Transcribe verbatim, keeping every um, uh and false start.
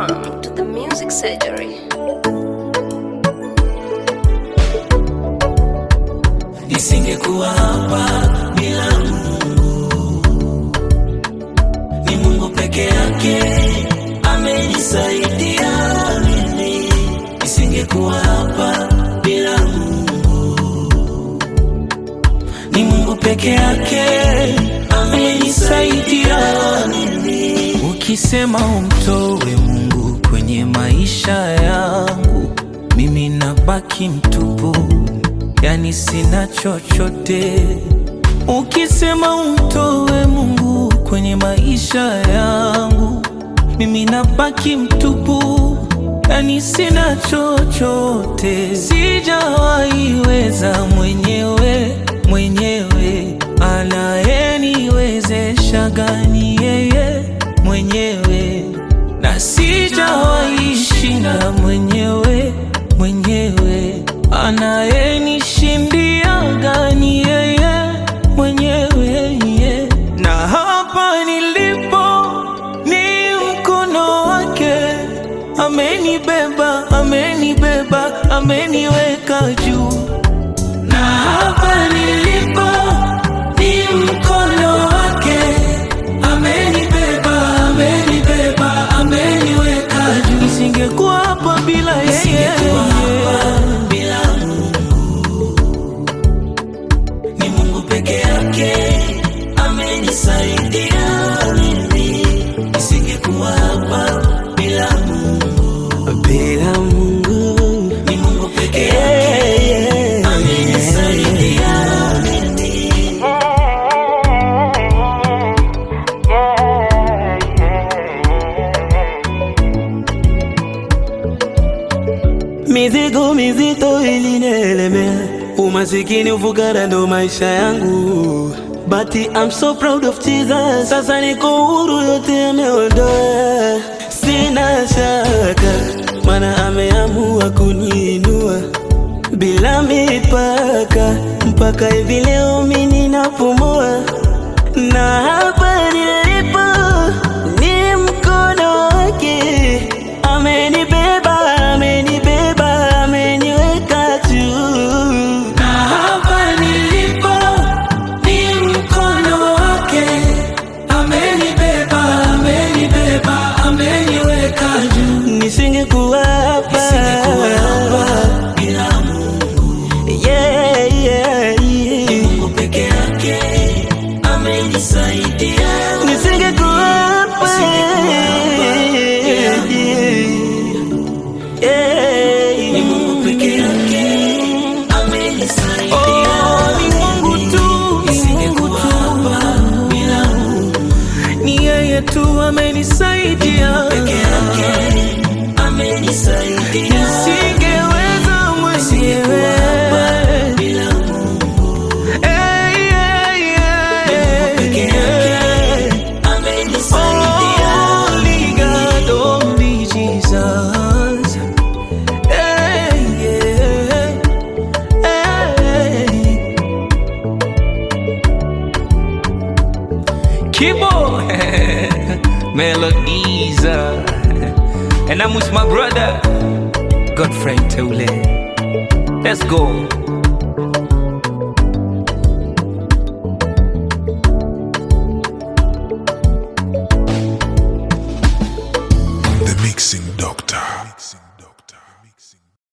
Welcome to the Music Surgery. Nisingekuwa hapa bila Mungu. Ni Mungu peke yake amenisaidia mimi. Nisingekuwa hapa bila Mungu. Ni Mungu peke yake amenisaidia mimi. Ukisema umtoe Mungu kwenye maisha yangu, mimi nabaki mtupu, yani sina chochote. Ukisema umtoe Mungu kwenye maisha yangu, mimi nabaki mtupu, yani sina chochote. Sijawaiweza mwenyewe, mwenyewe anayeniwezesha gani yeye mwenyewe, na sijawaishinda mwenyewe, mwenyewe anayenishindia gani yeye mwenyewe, yeah. Na hapa nilipo ni mkono wake, amenibeba, amenibeba, ameniweka juu. Na hapa nilipo ni mkono wake, amenibeba, amenibeba, ameniweka juu. Nisingekuwa hapa bila yeye, nisingekuwa hapa bila Mungu. Ni Mungu peke yake amenisaidia mimi. Nisingekuwa hapa bila Mungu, bila Mungu. Ni Mungu peke yake amenisaidia mimi. Mizigo mizito ilinielemea, umasikini ufukara ndo maisha yangu, but I'm so proud of Jesus. Sasa niko huru, yote ameondoa. Sina shaka, maana ameamua kuniinua bila mipaka, mpaka hivi leo mimi ninapumua. Na hapa nilipo ni mkono wake, amenibeba, amenibeba, ameniweka juu. Na hapa nilipo ni mkono wake, amenibeba, amenibeba, ameniweka juu. Nisingekuwa hapa, nisingekuwa hapa bila Mungu, yeah, yeah, yeah. Ni Mungu peke yake amenisaidia. Nisingekuwa hapa, nisingekuwa hapa bila Mungu, yeah. Ni Mungu peke yake amenisaidia. Oh, ni Mungu tu, ni Mungu tu hapa bila Mungu. Ni yeye tu amenisaidia, peke yake amenisaidia. Nisingeweza mwenyewe bila Mungu, hey, yeah, yeah. Ni Mungu peke yake amenisaidia. Only God, only Jesus. Hey, yeah. Hey. Kibo Melodies, uh, and I'm with my brother Godfrey Teule. Let's go. The Mixing Doctor.